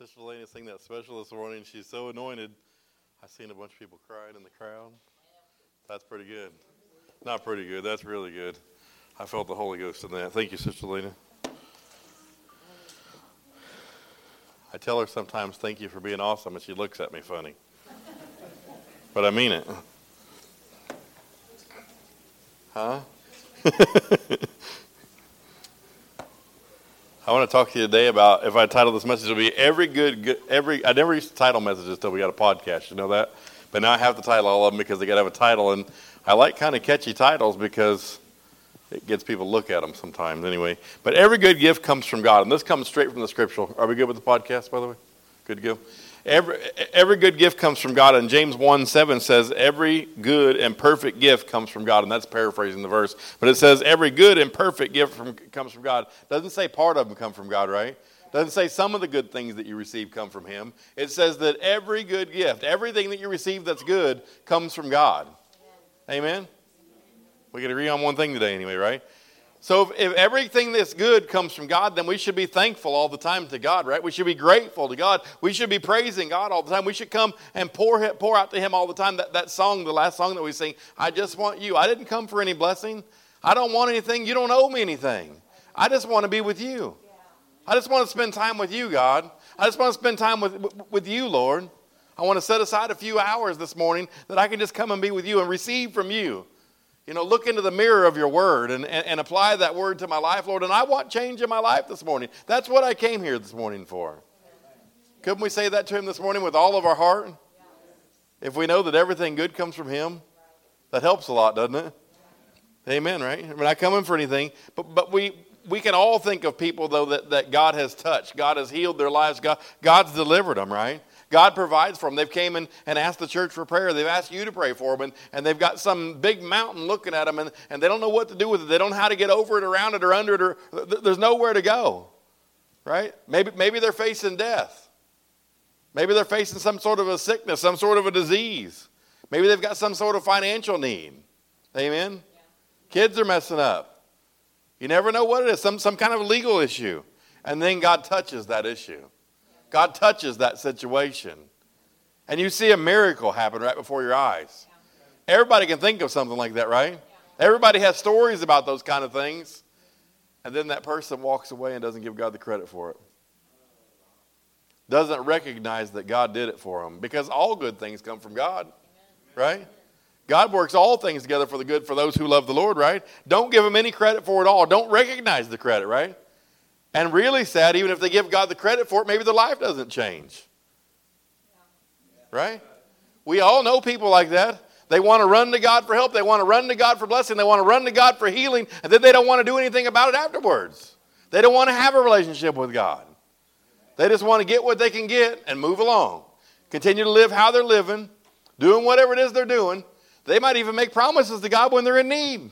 Sister Lena sing that special this morning. She's so anointed. I seen a bunch of people crying in the crowd. That's pretty good. Not pretty good. That's really good. I felt the Holy Ghost in that. Thank you, Sister Lena. I tell her sometimes, thank you for being awesome, and she looks at me funny. But I mean it. Huh? I want to talk to you today about, if I title this message, it'll be I never used to title messages until we got a podcast, you know that? But now I have to title all of them because they got to have a title, and I like kind of catchy titles because it gets people to look at them sometimes anyway. But every good gift comes from God, and this comes straight from the scripture. Are we good with the podcast, by the way? Good to go. Every good gift comes from God, and James 1:7 says every good and perfect gift comes from God, and that's paraphrasing the verse. But it says every good and perfect gift comes from God. Doesn't say part of them come from God, right? Doesn't say some of the good things that you receive come from Him. It says that every good gift, everything that you receive that's good, comes from God. Amen? We can agree on one thing today anyway, right? So if everything that's good comes from God, then we should be thankful all the time to God, right? We should be grateful to God. We should be praising God all the time. We should come and pour out to Him all the time. That song, the last song that we sing, I just want you. I didn't come for any blessing. I don't want anything. You don't owe me anything. I just want to be with you. I just want to spend time with you, God. I just want to spend time with you, Lord. I want to set aside a few hours this morning that I can just come and be with you and receive from you. You know, look into the mirror of your word and apply that word to my life, Lord. And I want change in my life this morning. That's what I came here this morning for. Couldn't we say that to Him this morning with all of our heart? If we know that everything good comes from Him, that helps a lot, doesn't it? Amen, right? We're not coming for anything. But we can all think of people, though, that God has touched. God has healed their lives. God's delivered them, right? God provides for them. They've came and asked the church for prayer. They've asked you to pray for them. And they've got some big mountain looking at them. And they don't know what to do with it. They don't know how to get over it, around it, or under it. Or there's nowhere to go. Right? Maybe they're facing death. Maybe they're facing some sort of a sickness, some sort of a disease. Maybe they've got some sort of financial need. Amen? Yeah. Kids are messing up. You never know what it is. Some kind of legal issue. And then God touches that issue. God touches that situation. And you see a miracle happen right before your eyes. Everybody can think of something like that, right? Everybody has stories about those kind of things. And then that person walks away and doesn't give God the credit for it. Doesn't recognize that God did it for them. Because all good things come from God, right? God works all things together for the good for those who love the Lord, right? Don't give Him any credit for it all. Don't recognize the credit, right? And really sad, even if they give God the credit for it, maybe their life doesn't change. Right? We all know people like that. They want to run to God for help. They want to run to God for blessing. They want to run to God for healing. And then they don't want to do anything about it afterwards. They don't want to have a relationship with God. They just want to get what they can get and move along. Continue to live how they're living, doing whatever it is they're doing. They might even make promises to God when they're in need.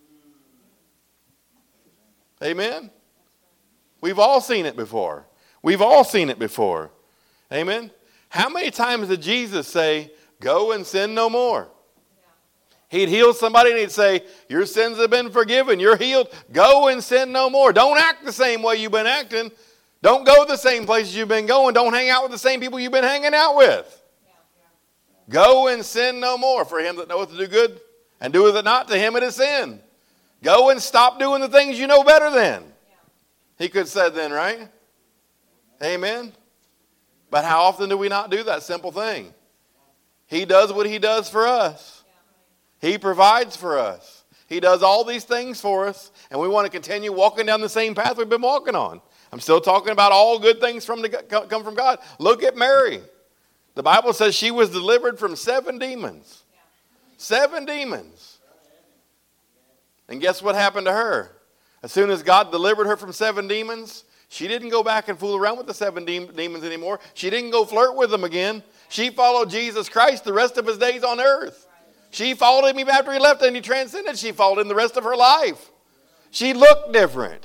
Amen? We've all seen it before. We've all seen it before. Amen? How many times did Jesus say, go and sin no more? He'd heal somebody and He'd say, your sins have been forgiven. You're healed. Go and sin no more. Don't act the same way you've been acting. Don't go the same places you've been going. Don't hang out with the same people you've been hanging out with. Go and sin no more. For him that knoweth to do good and doeth it not, to him it is sin. Go and stop doing the things you know better than. He could have said then, right? Amen? But how often do we not do that simple thing? He does what He does for us. He provides for us. He does all these things for us. And we want to continue walking down the same path we've been walking on. I'm still talking about all good things come from God. Look at Mary. The Bible says she was delivered from 7 demons. 7 demons. And guess what happened to her? As soon as God delivered her from 7 demons, she didn't go back and fool around with the 7 demons anymore. She didn't go flirt with them again. She followed Jesus Christ the rest of His days on earth. She followed Him even after He left and He transcended. She followed Him the rest of her life. She looked different.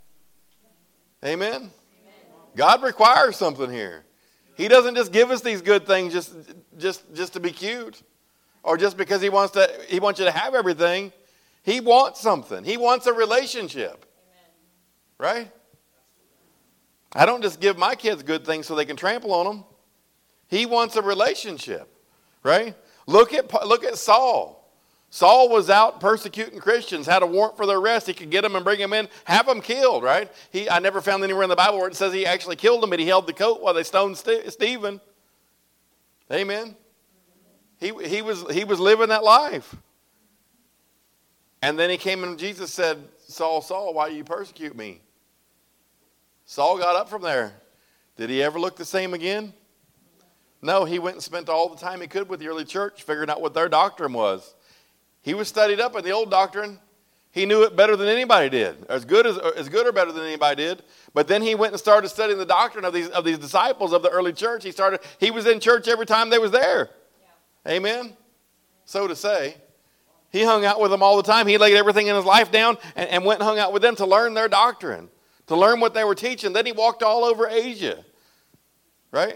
Amen? God requires something here. He doesn't just give us these good things just to be cute or just because He wants you to have everything. He wants something. He wants a relationship. Amen. Right? I don't just give my kids good things so they can trample on them. He wants a relationship, right? Look at Saul. Saul was out persecuting Christians, had a warrant for their arrest. He could get them and bring them in, have them killed, right? I never found anywhere in the Bible where it says he actually killed them, but he held the coat while they stoned Stephen. Amen. He was living that life. And then he came and Jesus said, Saul, Saul, why do you persecute me? Saul got up from there. Did he ever look the same again? No, he went and spent all the time he could with the early church figuring out what their doctrine was. He was studied up in the old doctrine. He knew it better than anybody did, as good or better than anybody did. But then he went and started studying the doctrine of these disciples of the early church. He was in church every time they was there. Yeah. Amen. So to say, he hung out with them all the time. He laid everything in his life down and went and hung out with them to learn their doctrine, to learn what they were teaching. Then he walked all over Asia, right?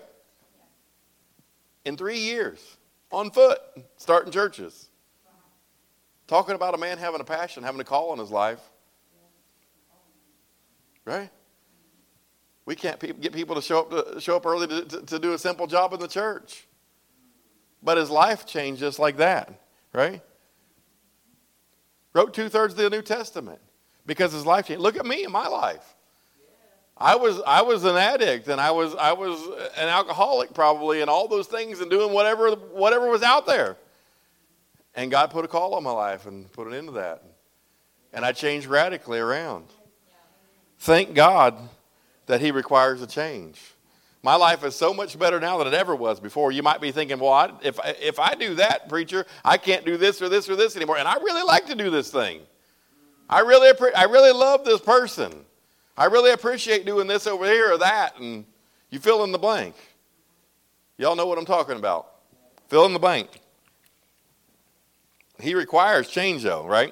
In 3 years, on foot, starting churches. Talking about a man having a passion, having a call on his life. Right? We can't get people to show up early to do a simple job in the church. But his life changed just like that. Right? Wrote 2/3 of the New Testament because his life changed. Look at me in my life. I was an addict, and I was an alcoholic probably, and all those things, and doing whatever was out there. And God put a call on my life and put an end to that. And I changed radically around. Thank God that he requires a change. My life is so much better now than it ever was before. You might be thinking, well, if I do that, preacher, I can't do this or this or this anymore. And I really like to do this thing. I really love this person. I really appreciate doing this over here or that. And you fill in the blank. Y'all know what I'm talking about. Fill in the blank. He requires change, though, right?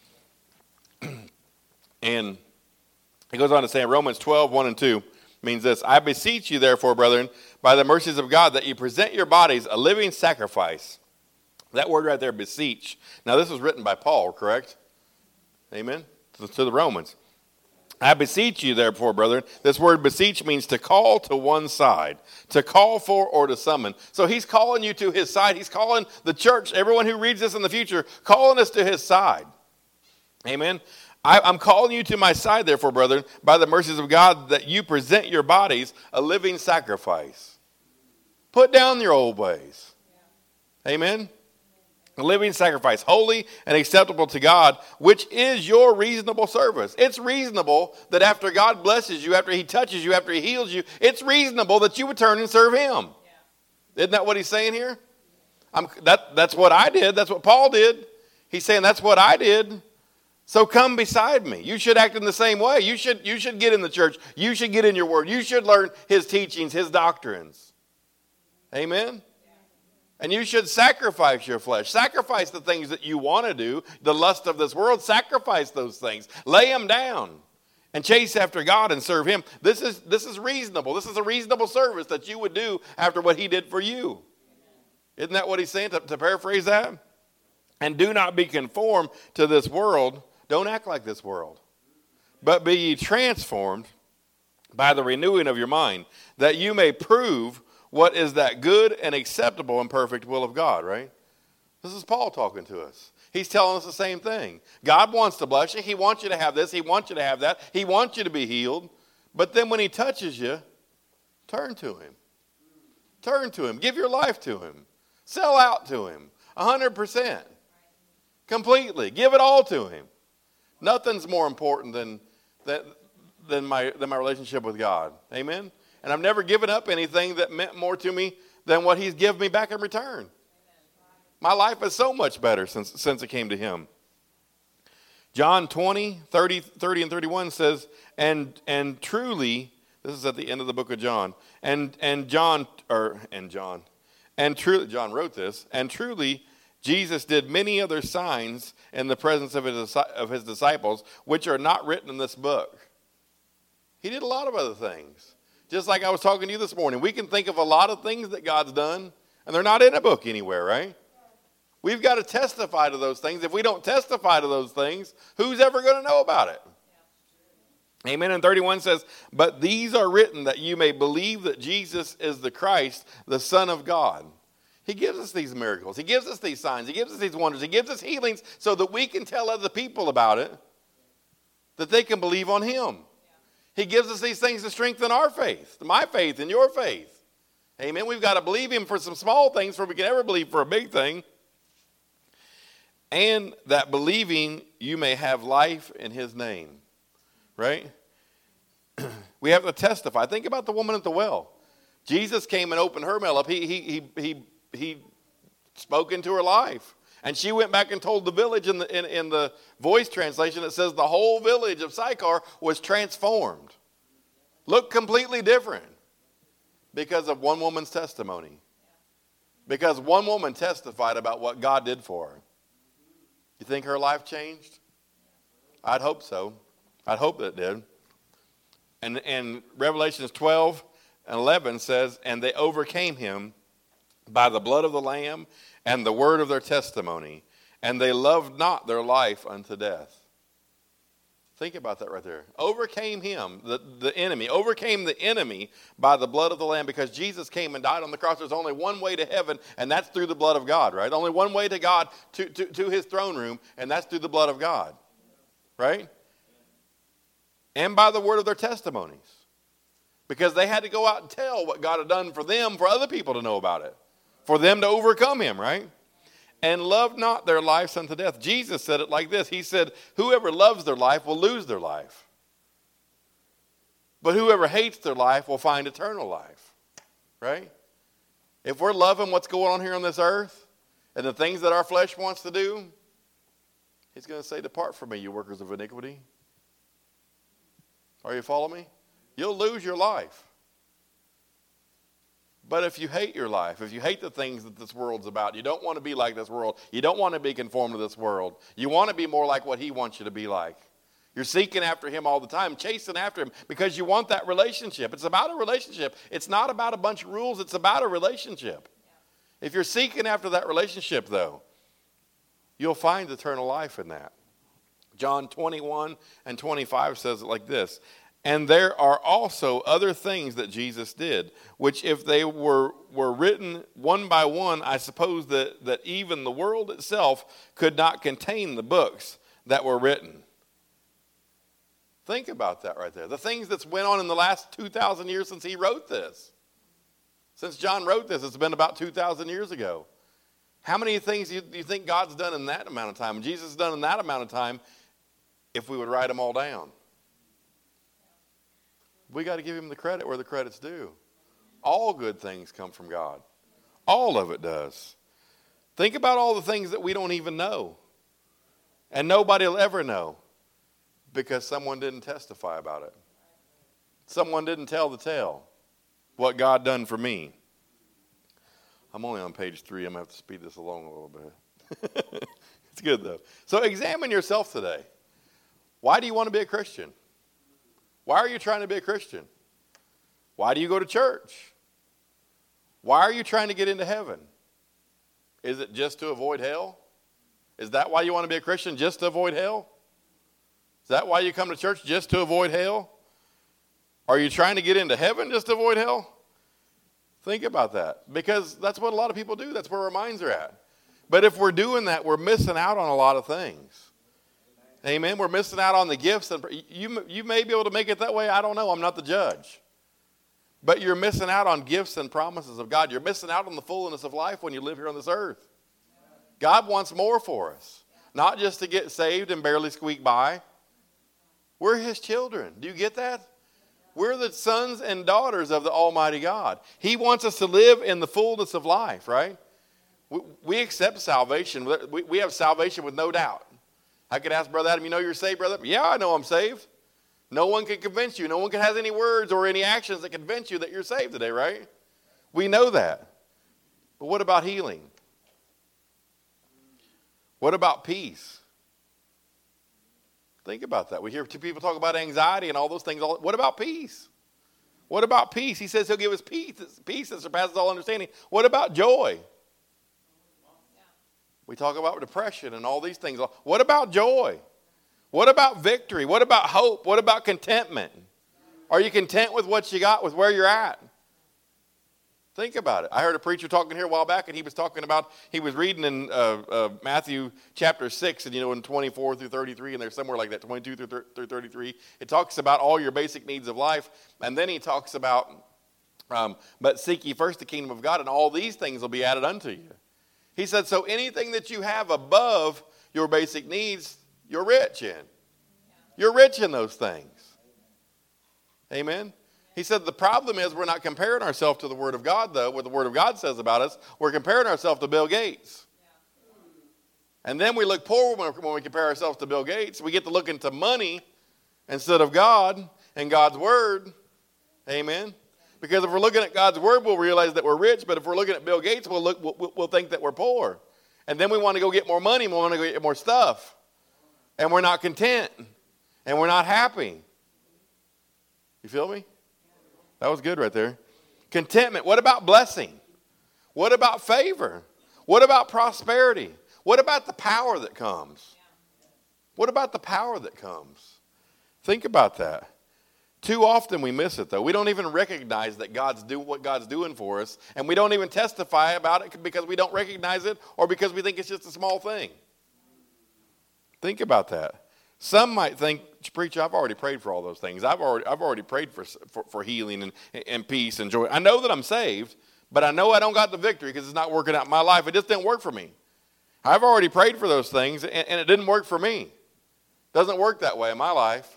And he goes on to say in Romans 12:1-2 means this: I beseech you, therefore, brethren, by the mercies of God, that you present your bodies a living sacrifice. That word right there, beseech. Now, this was written by Paul, correct? Amen? To the Romans. I beseech you, therefore, brethren. This word beseech means to call to one side, to call for or to summon. So he's calling you to his side. He's calling the church, everyone who reads this in the future, calling us to his side. Amen. I'm calling you to my side, therefore, brethren, by the mercies of God, that you present your bodies a living sacrifice. Put down your old ways. Amen. A living sacrifice, holy and acceptable to God, which is your reasonable service. It's reasonable that after God blesses you, after he touches you, after he heals you, it's reasonable that you would turn and serve him. Yeah. Isn't that what he's saying here? That's what I did. That's what Paul did. He's saying that's what I did. So come beside me. You should act in the same way. You should get in the church. You should get in your word. You should learn his teachings, his doctrines. Amen? And you should sacrifice your flesh. Sacrifice the things that you want to do, the lust of this world. Sacrifice those things. Lay them down and chase after God and serve him. This is reasonable. This is a reasonable service that you would do after what he did for you. Isn't that what he's saying, to paraphrase that? And do not be conformed to this world. Don't act like this world. But be ye transformed by the renewing of your mind, that you may prove what is that good and acceptable and perfect will of God, right? This is Paul talking to us. He's telling us the same thing. God wants to bless you. He wants you to have this. He wants you to have that. He wants you to be healed. But then when he touches you, turn to him. Turn to him. Give your life to him. Sell out to him. 100%. Completely. Give it all to him. Nothing's more important than my relationship with God. Amen? And I've never given up anything that meant more to me than what he's given me back in return. My life is so much better since it came to him. John 20:30 and 31 says, and truly, this is at the end of the book of John, and John truly, John wrote this, and truly, Jesus did many other signs in the presence of his disciples, which are not written in this book. He did a lot of other things. Just like I was talking to you this morning, we can think of a lot of things that God's done, and they're not in a book anywhere, right? We've got to testify to those things. If we don't testify to those things, who's ever going to know about it? Amen. And 31 says, but these are written that you may believe that Jesus is the Christ, the Son of God. He gives us these miracles. He gives us these signs. He gives us these wonders. He gives us healings so that we can tell other people about it, that they can believe on him. He gives us these things to strengthen our faith, my faith and your faith. Amen. We've got to believe him for some small things before we can ever believe for a big thing. And that believing you may have life in his name. Right? We have to testify. Think about the woman at the well. Jesus came and opened her mouth up. He spoke into her life. And she went back and told the village in the Voice translation. It says the whole village of Sychar was transformed. Looked completely different because of one woman's testimony. Because one woman testified about what God did for her. You think her life changed? I'd hope so. I'd hope that it did. And Revelations 12 and 11 says, and they overcame him by the blood of the Lamb and the word of their testimony, and they loved not their life unto death. Think about that right there. Overcame him, the enemy, overcame the enemy by the blood of the Lamb, because Jesus came and died on the cross. There's only one way to heaven, and that's through the blood of God, right? Only one way to God, to his throne room, and that's through the blood of God, right? And by the word of their testimonies. Because they had to go out and tell what God had done for them, for other people to know about it. For them to overcome him, right? And love not their lives unto death. Jesus said it like this. He said, whoever loves their life will lose their life. But whoever hates their life will find eternal life. Right? If we're loving what's going on here on this earth, and the things that our flesh wants to do, he's going to say, depart from me, you workers of iniquity. Are you following me? You'll lose your life. But if you hate your life, if you hate the things that this world's about, you don't want to be like this world. You don't want to be conformed to this world. You want to be more like what he wants you to be like. You're seeking after him all the time, chasing after him, because you want that relationship. It's about a relationship. It's not about a bunch of rules. It's about a relationship. If you're seeking after that relationship, though, you'll find eternal life in that. John 21 and 25 says it like this. And there are also other things that Jesus did, which if they were written one by one, I suppose that even the world itself could not contain the books that were written. Think about that right there. The things that's went on in the last 2,000 years since he wrote this. Since John wrote this, it's been about 2,000 years ago. How many things do you think God's done in that amount of time, and Jesus has done in that amount of time, if we would write them all down? We got to give him the credit where the credit's due. All good things come from God. All of it does. Think about all the things that we don't even know. And nobody will ever know because someone didn't testify about it. Someone didn't tell the tale. What God done for me. I'm only on page 3. I'm going to have to speed this along a little bit. It's good though. So examine yourself today. Why do you want to be a Christian? Why are you trying to be a Christian? Why do you go to church? Why are you trying to get into heaven? Is it just to avoid hell? Is that why you want to be a Christian, just to avoid hell? Is that why you come to church, just to avoid hell? Are you trying to get into heaven just to avoid hell? Think about that, because that's what a lot of people do. That's where our minds are at. But if we're doing that, we're missing out on a lot of things. Amen. We're missing out on the gifts. And you may be able to make it that way. I don't know. I'm not the judge. But you're missing out on gifts and promises of God. You're missing out on the fullness of life when you live here on this earth. God wants more for us. Not just to get saved and barely squeak by. We're his children. Do you get that? We're the sons and daughters of the Almighty God. He wants us to live in the fullness of life, right? We accept salvation. We have salvation with no doubt. I could ask Brother Adam, you know you're saved, Brother? Yeah, I know I'm saved. No one can convince you. No one can have any words or any actions that convince you that you're saved today, right? We know that. But what about healing? What about peace? Think about that. We hear people talk about anxiety and all those things. What about peace? What about peace? He says he'll give us peace that surpasses all understanding. What about joy? We talk about depression and all these things. What about joy? What about victory? What about hope? What about contentment? Are you content with what you got, with where you're at? Think about it. I heard a preacher talking here a while back, and he was talking about, he was reading in Matthew chapter 6, and in 24 through 33, and there's somewhere like that, 22 through 33. It talks about all your basic needs of life, and then he talks about, but seek ye first the kingdom of God, and all these things will be added unto you. He said, so anything that you have above your basic needs, you're rich in. You're rich in those things. Amen? He said the problem is we're not comparing ourselves to the Word of God, though, what the Word of God says about us. We're comparing ourselves to Bill Gates. And then we look poor when we compare ourselves to Bill Gates. We get to look into money instead of God and God's Word. Amen? Because if we're looking at God's Word, we'll realize that we're rich. But if we're looking at Bill Gates, we'll think that we're poor. And then we want to go get more money, and we want to go get more stuff. And we're not content. And we're not happy. You feel me? That was good right there. Contentment. What about blessing? What about favor? What about prosperity? What about the power that comes? What about the power that comes? Think about that. Too often we miss it, though. We don't even recognize that what God's doing for us, and we don't even testify about it because we don't recognize it or because we think it's just a small thing. Think about that. Some might think, preacher, I've already prayed for all those things. I've already prayed for healing and peace and joy. I know that I'm saved, but I know I don't got the victory because it's not working out in my life. It just didn't work for me. I've already prayed for those things, and it didn't work for me. Doesn't work that way in my life.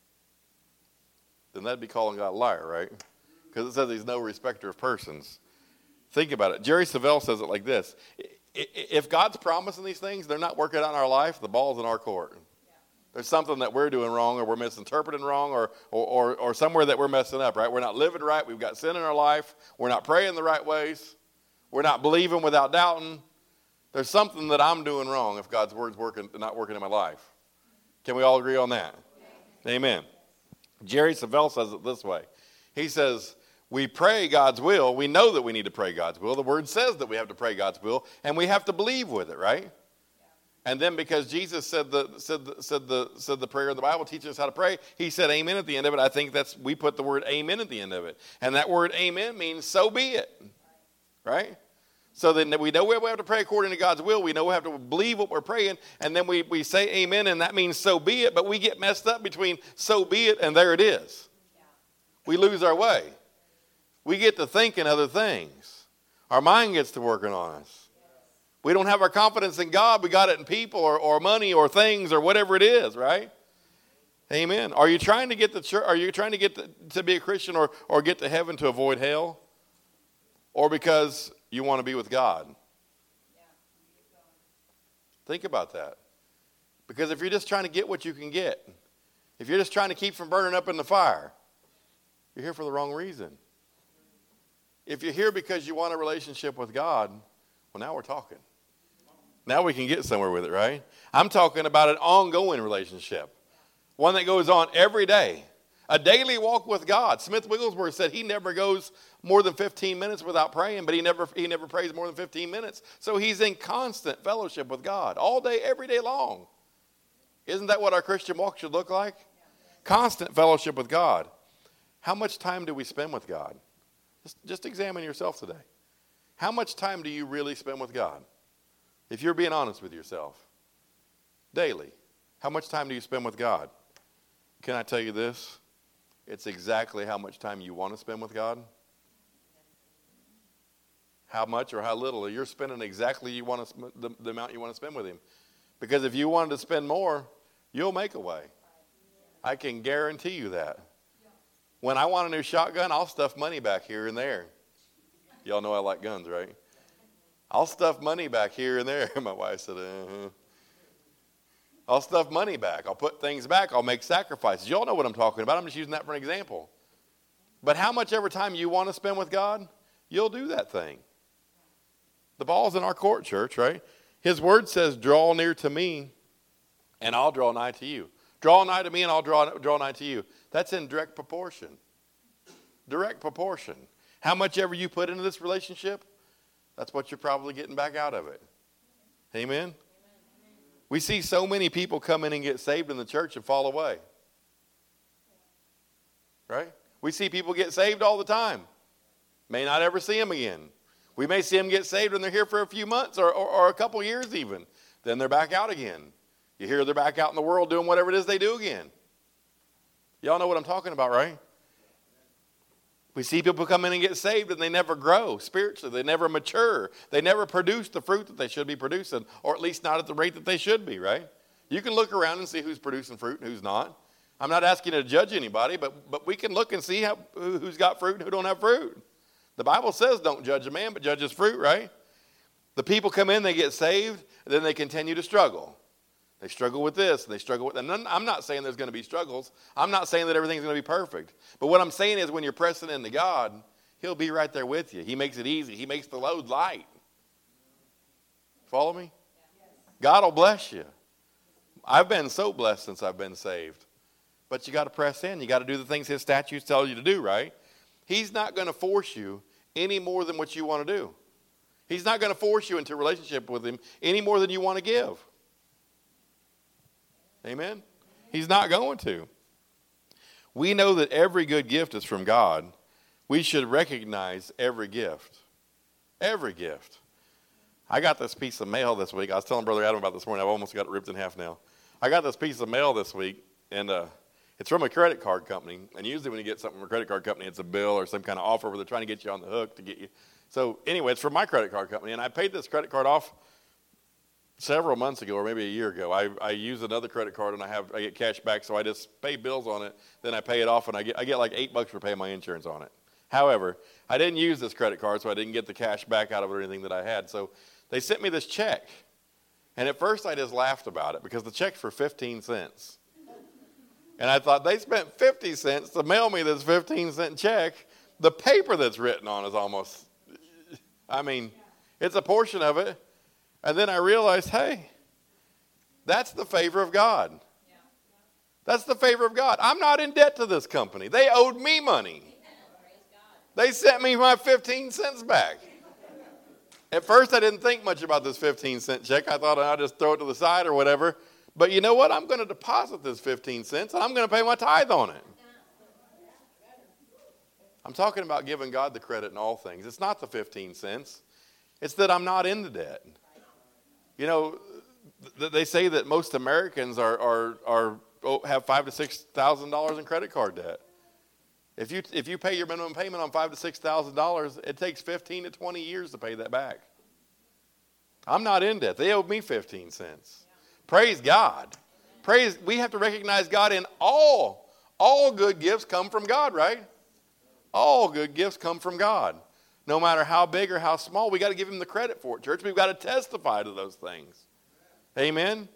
Then that'd be calling God a liar, right? Because it says he's no respecter of persons. Think about it. Jerry Savelle says it like this. If God's promising these things, they're not working out in our life, the ball's in our court. There's something that we're doing wrong, or we're misinterpreting wrong, or somewhere that we're messing up, right? We're not living right. We've got sin in our life. We're not praying the right ways. We're not believing without doubting. There's something that I'm doing wrong if God's word's not working in my life. Can we all agree on that? Amen. Jerry Savelle says it this way. He says, we pray God's will. We know that we need to pray God's will. The word says that we have to pray God's will, and we have to believe with it, right? And then because Jesus said the prayer of the Bible teaches us how to pray, he said amen at the end of it. I think we put the word amen at the end of it. And that word amen means so be it. Right? So then we know we have to pray according to God's will. We know we have to believe what we're praying. And then we say amen, and that means so be it. But we get messed up between so be it and there it is. We lose our way. We get to thinking other things. Our mind gets to working on us. We don't have our confidence in God. We got it in people or money or things or whatever it is, right? Amen. Are you trying to get the church? Are you trying to get to be a Christian or get to heaven to avoid hell? Or because you want to be with God? Think about that. Because if you're just trying to get what you can get, if you're just trying to keep from burning up in the fire, you're here for the wrong reason. If you're here because you want a relationship with God, well, now we're talking. Now we can get somewhere with it, right? I'm talking about an ongoing relationship. One that goes on every day. A daily walk with God. Smith Wigglesworth said he never goes more than 15 minutes without praying, but he never prays more than 15 minutes. So he's in constant fellowship with God all day, every day long. Isn't that what our Christian walk should look like? Constant fellowship with God. How much time do we spend with God? Just examine yourself today. How much time do you really spend with God? If you're being honest with yourself. Daily. How much time do you spend with God? Can I tell you this? It's exactly how much time you want to spend with God. How much or how little. You're spending exactly the amount you want to spend with him. Because if you wanted to spend more, you'll make a way. I can guarantee you that. When I want a new shotgun, I'll stuff money back here and there. Y'all know I like guns, right? I'll stuff money back here and there. My wife said, I'll stuff money back. I'll put things back. I'll make sacrifices. Y'all know what I'm talking about. I'm just using that for an example. But how much ever time you want to spend with God, you'll do that thing. The ball's in our court, church, right? His word says, draw near to me, and I'll draw nigh to you. Draw nigh to me, and I'll draw nigh to you. That's in direct proportion. Direct proportion. How much ever you put into this relationship, that's what you're probably getting back out of it. Amen? We see so many people come in and get saved in the church and fall away. Right? We see people get saved all the time. May not ever see them again. We may see them get saved when they're here for a few months or a couple years even. Then they're back out again. You hear they're back out in the world doing whatever it is they do again. Y'all know what I'm talking about, right? We see people come in and get saved and they never grow spiritually. They never mature. They never produce the fruit that they should be producing, or at least not at the rate that they should be, right? You can look around and see who's producing fruit and who's not. I'm not asking you to judge anybody, but we can look and see who's got fruit and who don't have fruit. The Bible says don't judge a man, but judge his fruit, right? The people come in, they get saved, and then they continue to struggle. They struggle with this, and they struggle with that. And I'm not saying there's going to be struggles. I'm not saying that everything's going to be perfect. But what I'm saying is when you're pressing into God, he'll be right there with you. He makes it easy. He makes the load light. Follow me? God will bless you. I've been so blessed since I've been saved. But you got to press in. You got to do the things his statutes tell you to do, right? He's not going to force you any more than what you want to do. He's not going to force you into a relationship with him any more than you want to give. Amen? He's not going to. We know that every good gift is from God. We should recognize every gift. Every gift. I got this piece of mail this week. I was telling Brother Adam about this morning. I've almost got it ripped in half now. I got this piece of mail this week, and it's from a credit card company. And usually when you get something from a credit card company, it's a bill or some kind of offer where they're trying to get you on the hook to get you. So anyway, it's from my credit card company. And I paid this credit card off several months ago or maybe a year ago. I use another credit card and I get cash back. So I just pay bills on it. Then I pay it off and I get like $8 for paying my insurance on it. However, I didn't use this credit card, so I didn't get the cash back out of it or anything that I had. So they sent me this check. And at first I just laughed about it because the check's for 15 cents. And I thought they spent 50 cents to mail me this 15-cent check. The paper that's written on is almost, it's a portion of it. And then I realized, hey, that's the favor of God. That's the favor of God. I'm not in debt to this company. They owed me money. They sent me my 15 cents back. At first I didn't think much about this 15-cent check. I thought I'd just throw it to the side or whatever. But you know what? I'm going to deposit this 15 cents and I'm going to pay my tithe on it. I'm talking about giving God the credit in all things. It's not the 15 cents. It's that I'm not in the debt. You know, they say that most Americans have $5,000 to $6,000 in credit card debt. If you pay your minimum payment on $5,000 to $6,000, it takes 15 to 20 years to pay that back. I'm not in debt. They owe me 15 cents. Praise God. We have to recognize God in all good gifts come from God, right? All good gifts come from God. No matter how big or how small, we got to give him the credit for it, church. We've got to testify to those things. Amen?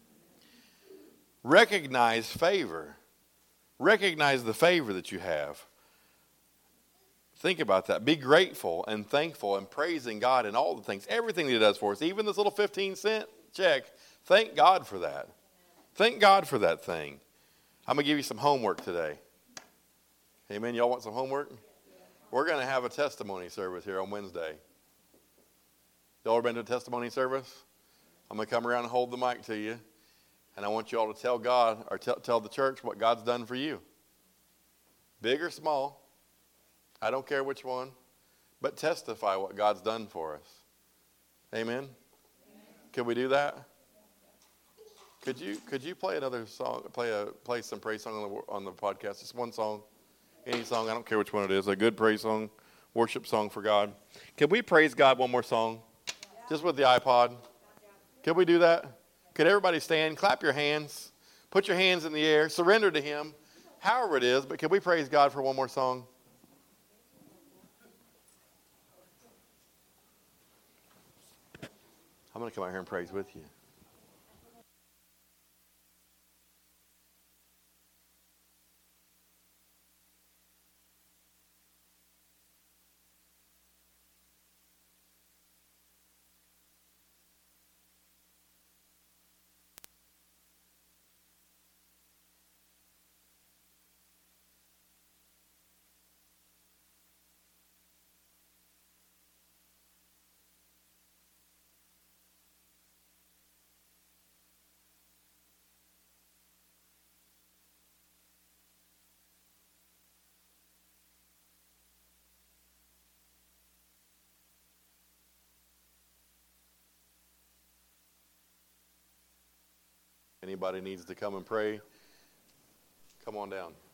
Recognize favor. Recognize the favor that you have. Think about that. Be grateful and thankful and praising God in all the things, everything that he does for us, even this little 15-cent check. Thank God for that. Thank God for that thing. I'm going to give you some homework today. Amen. Y'all want some homework? We're going to have a testimony service here on Wednesday. Y'all ever been to a testimony service? I'm going to come around and hold the mic to you. And I want you all to tell God or tell the church what God's done for you. Big or small. I don't care which one. But testify what God's done for us. Amen? Can we do that? Could you play another song? Play some praise song on the podcast. Just one song, any song. I don't care which one it is. A good praise song, worship song for God. Can we praise God one more song, just with the iPod? Can we do that? Could everybody stand? Clap your hands. Put your hands in the air. Surrender to Him, however it is. But can we praise God for one more song? I'm going to come out here and praise with you. Anybody needs to come and pray, come on down.